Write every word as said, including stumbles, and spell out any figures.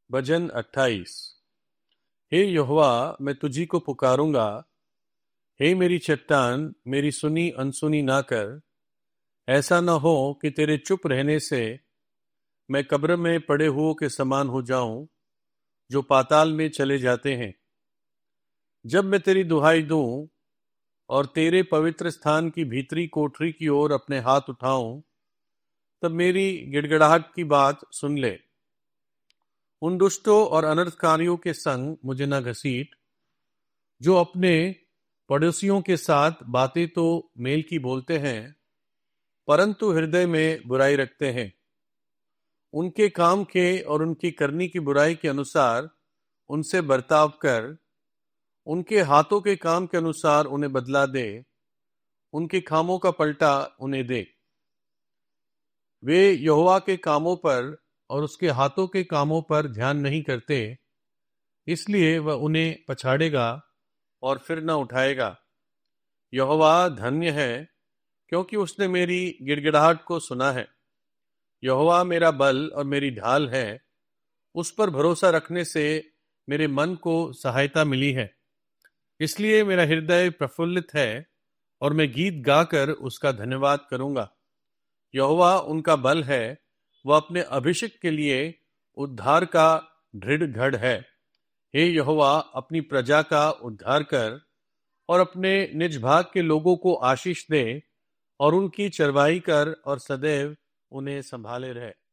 भजन अट्ठाईस। हे यहोवा, मैं तुझी को पुकारूंगा। हे मेरी चट्टान, मेरी सुनी अनसुनी ना कर। ऐसा न हो कि तेरे चुप रहने से मैं कब्र में पड़े हुओं के समान हो जाऊं, जो पाताल में चले जाते हैं। जब मैं तेरी दुहाई दूं और तेरे पवित्र स्थान की भीतरी कोठरी की ओर अपने हाथ उठाऊं, तब मेरी गिड़गिड़ाहट की बात सुन ले। उन दुष्टों और अनर्थकारियों के संग मुझे न घसीट, जो अपने पड़ोसियों के साथ बातें तो मेल की बोलते हैं, परंतु हृदय में बुराई रखते हैं। उनके काम के और उनकी करनी की बुराई के अनुसार उनसे बर्ताव कर। उनके हाथों के काम के अनुसार उन्हें बदला दे। उनके कामों का पलटा उन्हें दे। वे यहोवा के कामों पर और उसके हाथों के कामों पर ध्यान नहीं करते, इसलिए वह उन्हें पछाड़ेगा और फिर न उठाएगा। यहोवा धन्य है, क्योंकि उसने मेरी गिड़गिड़ाहट को सुना है। यहोवा मेरा बल और मेरी ढाल है, उस पर भरोसा रखने से मेरे मन को सहायता मिली है। इसलिए मेरा हृदय प्रफुल्लित है और मैं गीत गाकर उसका धन्यवाद करूंगा। यहोवा उनका बल है, वह अपने अभिषेक के लिए उद्धार का दृढ़ गढ़ है। हे यहोवा, अपनी प्रजा का उद्धार कर और अपने निज भाग के लोगों को आशीष दे और उनकी चरवाई कर और सदैव उन्हें संभाले रहे।